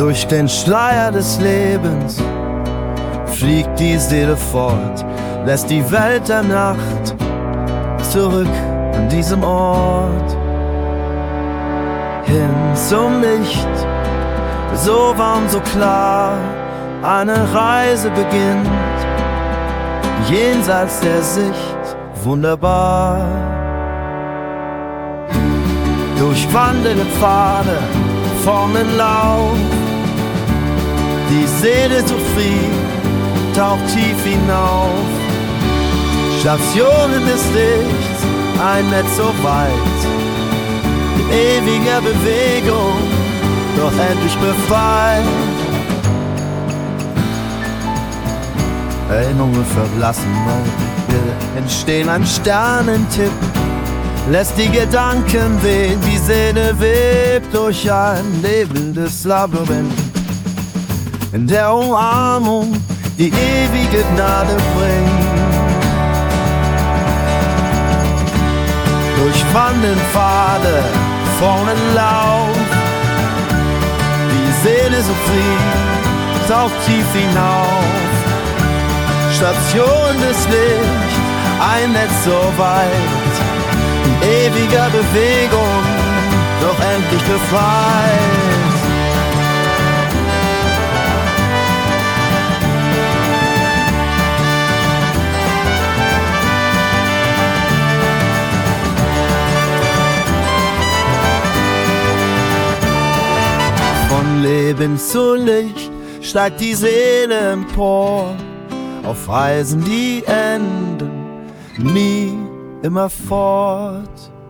Durch den Schleier des Lebens fliegt die Seele fort, lässt die Welt der Nacht zurück an diesem Ort. Hin zum Licht, so warm, so klar, eine Reise beginnt, jenseits der Sicht, wunderbar. Durchwanderte Pfade formen Lauf, die Seele zufrieden taucht tief hinauf. Stationen des Lichts, ein Netz so weit, in ewiger Bewegung, doch endlich befreit. Erinnerungen verblassen, wir entstehen ein Sternentipp, lässt die Gedanken wehen, die Seele webt durch ein lebendes Labyrinth. In der Umarmung die ewige Gnade bringt. Durch Wandelpfade formen Lauf, die Seele so frei, taucht tief hinauf. Station des Lichts, ein Netz so weit, in ewiger Bewegung, doch endlich befreit. Von Leben zu Licht steigt die Seele empor, auf Reisen, die enden nie, immer fort.